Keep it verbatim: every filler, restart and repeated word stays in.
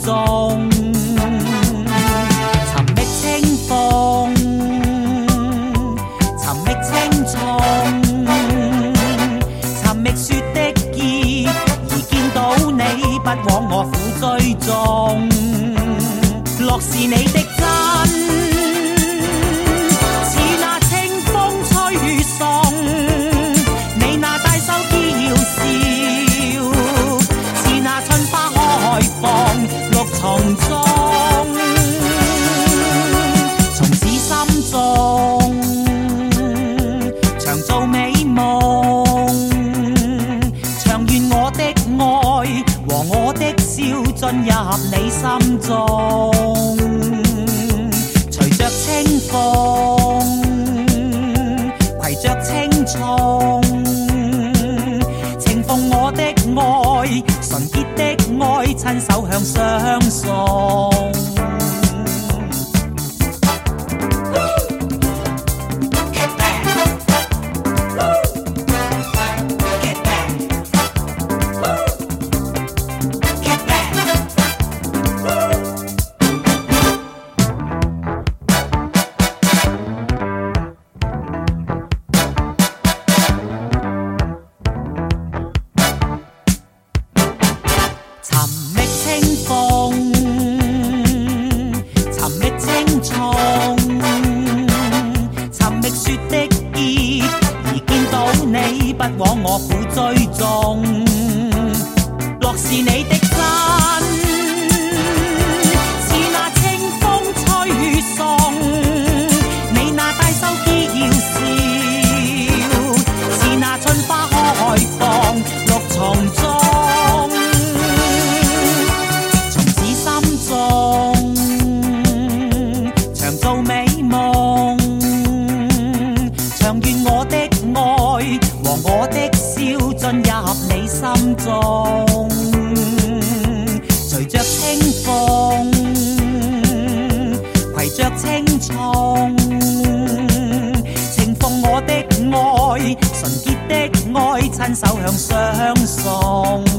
重，寻觅清风，寻觅青葱，寻觅雪的结，而见到你不枉我苦追踪。若是你的真，似那清风吹送，你那大手嬌笑，似那春花開放綠叢中，從此心中長做美夢，長願我的愛和我的笑進入你心中，隨着清風，攜着青葱，情奉我的愛，純潔的愛，親手向相送。尋覓清風，尋覓青葱，尋覓雪的結，而見到你不枉我苦追蹤。若是你的真，似那清風吹送，你那大手嬌笑，似那春花開放綠叢中。長做美夢，長願我的愛和我的笑進入你心中，隨着清風，攜着青葱，情奉我的愛，純潔的愛，親手向相送。